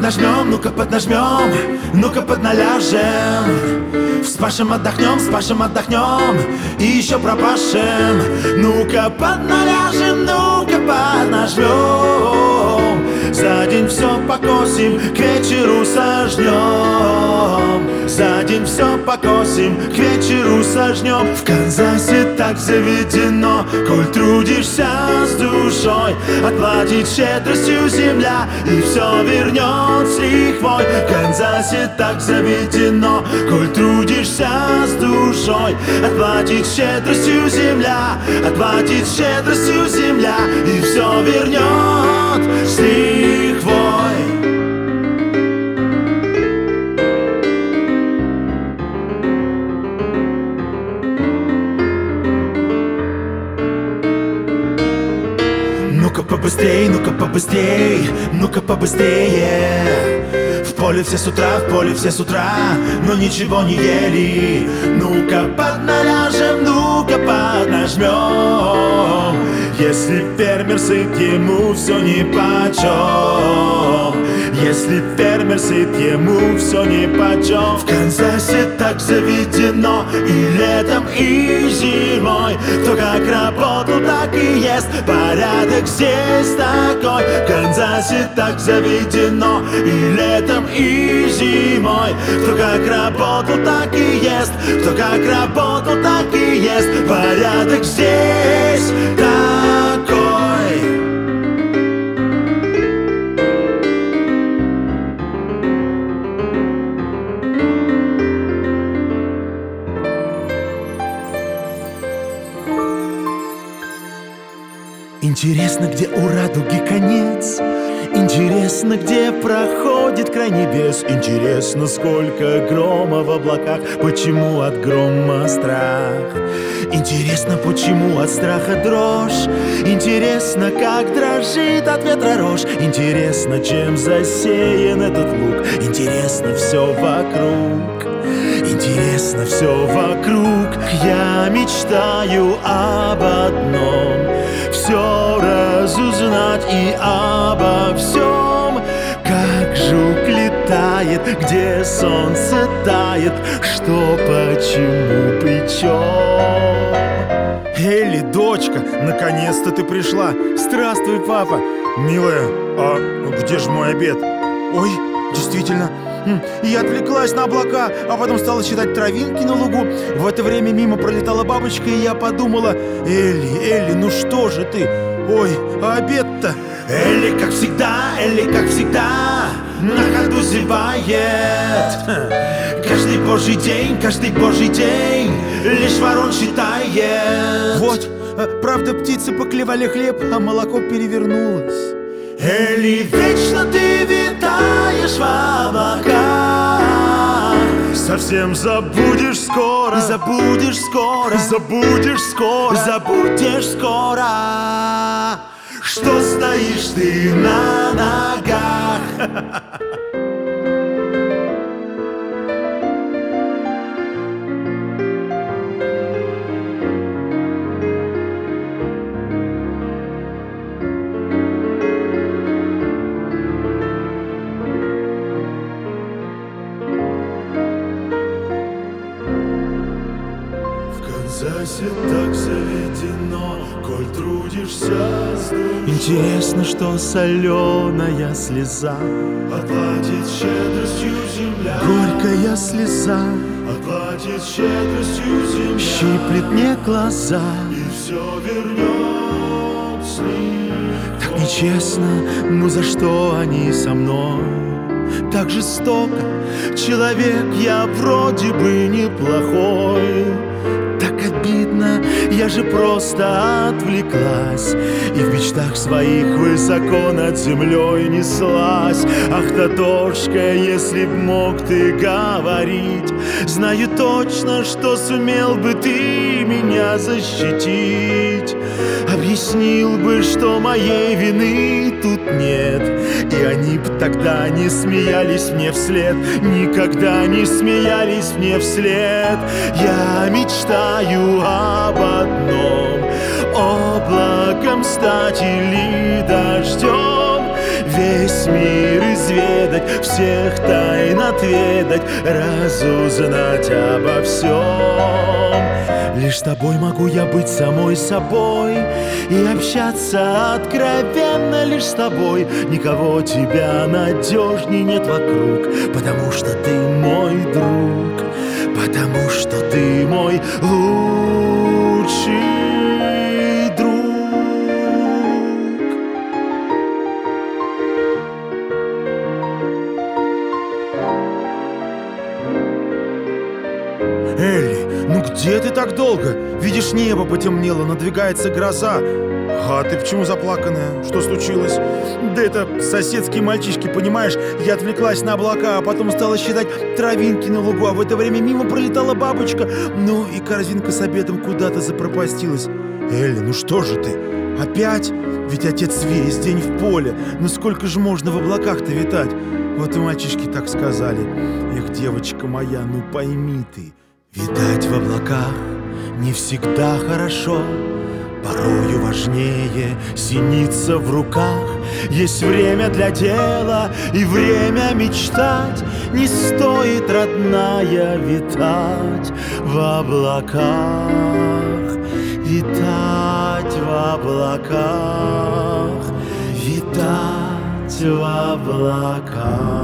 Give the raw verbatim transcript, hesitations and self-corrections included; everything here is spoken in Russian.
поднажмем, ну-ка поднажмем, ну-ка подналяжем. Вспашем, отдохнем, спашем, отдохнем и еще пропашем. Ну-ка подналяжем, ну-ка поднажмем. За день все покосим, к вечеру сожнем. За день все покосим, к вечеру сожнем. В Канзасе так заведено, коль трудишься с душой, отплатит щедростью земля и все вернет с лихвой. В Канзасе так заведено, коль трудишься с душой, отплатит щедростью земля, отплатит щедростью земля и все вернет с лихвой. Ну-ка побыстрей, ну-ка побыстрей, ну-ка побыстрее. В поле все с утра, в поле все с утра, но ничего не ели. Ну-ка подналяжем, ну-ка поднажмем. Если фермер сыт, ему все нипочем. Если фермер сыт, ему все нипочем. В Канзасе так заведено и летом, и зимой. Кто как работал, так и ест. Порядок здесь такой. В Канзасе так заведено и летом, и зимой. Кто как работал, так и ест. Кто как работал, так и ест. Порядок здесь такой. Интересно, где у радуги конец. Интересно, где проходит край небес. Интересно, сколько грома в облаках. Почему от грома страх? Интересно, почему от страха дрожь? Интересно, как дрожит от ветра рожь. Интересно, чем засеян этот луг. Интересно, все вокруг. Интересно, все вокруг. Я мечтаю об одном: все разузнать и обо всем. Как жук летает, где солнце тает, что, почему, причем. Элли, дочка, наконец-то ты пришла. Здравствуй, папа. Милая, а где же мой обед? Ой, действительно, я отвлеклась на облака, а потом стала считать травинки на лугу. В это время мимо пролетала бабочка, и я подумала: Элли, Элли, ну что же ты? Ой, а обед-то? Элли, как всегда, Элли, как всегда, на ходу зевает. Каждый божий день, каждый божий день лишь ворон считает. Вот, правда, птицы поклевали хлеб, а молоко перевернулось. Элли, вечно ты витаешь в облаках. Совсем забудешь скоро, забудешь скоро, забудешь скоро, забудешь скоро, что стоишь ты на ногах. Так заведено, коль трудишься с душой. Интересно, что соленая слеза отплатит щедростью земля. Горькая слеза отплатит щедростью земля. Щиплет мне глаза и все вернет с ним. Так нечестно, ну за что они со мной? Так жестоко, человек я вроде бы неплохой. Так обидно, я же просто отвлеклась и в мечтах своих высоко над землей неслась. Ах, Татошка, если б мог ты говорить, знаю точно, что сумел бы ты меня защитить. Объяснил бы, что моей вины тут нет, и они б тогда не смеялись мне вслед, никогда не смеялись мне вслед. Я мечтаю об одном: облаком стать или дождем. Весь весь мир изведать, всех тайн отведать, разузнать обо всем. Лишь с тобой могу я быть самой собой и общаться откровенно лишь с тобой. Никого тебя надежней нет вокруг, потому что ты мой друг, потому что ты мой лучший друг. Элли, ну где ты так долго? Видишь, небо потемнело, надвигается гроза. А ты почему заплаканная? Что случилось? Да это соседские мальчишки, понимаешь? Я отвлеклась на облака, а потом стала считать травинки на лугу, а в это время мимо пролетала бабочка. Ну и корзинка с обедом куда-то запропастилась. Элли, ну что же ты? Опять? Ведь отец весь день в поле. Ну сколько же можно в облаках-то витать? Вот и мальчишки так сказали. Эх, девочка моя, ну пойми ты, витать в облаках не всегда хорошо. Порою важнее синица в руках. Есть время для дела и время мечтать. Не стоит, родная, витать в облаках, витать в облаках, витать в облаках.